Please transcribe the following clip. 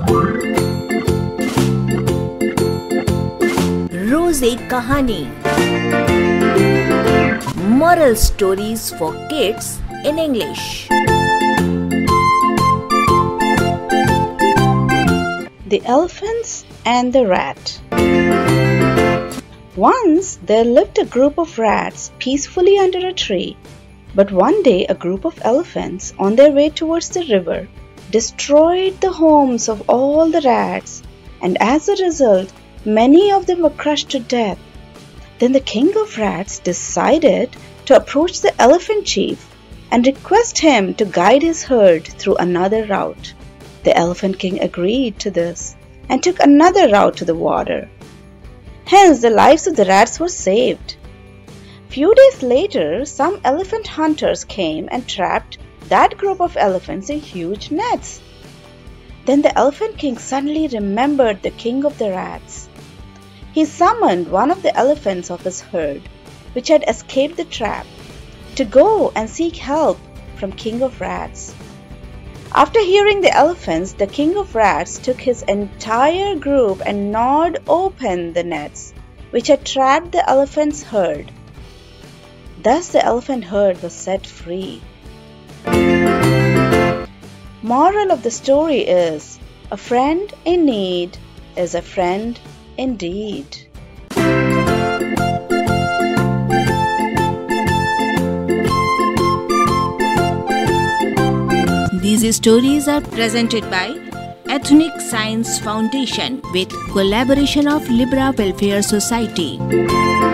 रोज एक कहानी. Moral stories for kids in English. The Elephants and the Rat. Once there lived a group of rats peacefully under a tree. But one day a group of elephants on their way towards the river destroyed the homes of all the rats, and as a result, many of them were crushed to death. Then the king of rats decided to approach the elephant chief and request him to guide his herd through another route. The elephant king agreed to this and took another route to the water. Hence, the lives of the rats were saved. Few days later, some elephant hunters came and trapped that group of elephants in huge nets. Then the elephant king suddenly remembered the king of the rats. He summoned one of the elephants of his herd, which had escaped the trap, to go and seek help from King of Rats. After hearing the elephants, the King of Rats took his entire group and gnawed open the nets, which had trapped the elephant's herd. Thus the elephant herd was set free. Moral of the story is, a friend in need is a friend indeed. These stories are presented by Ethnic Science Foundation with collaboration of Libra Welfare Society.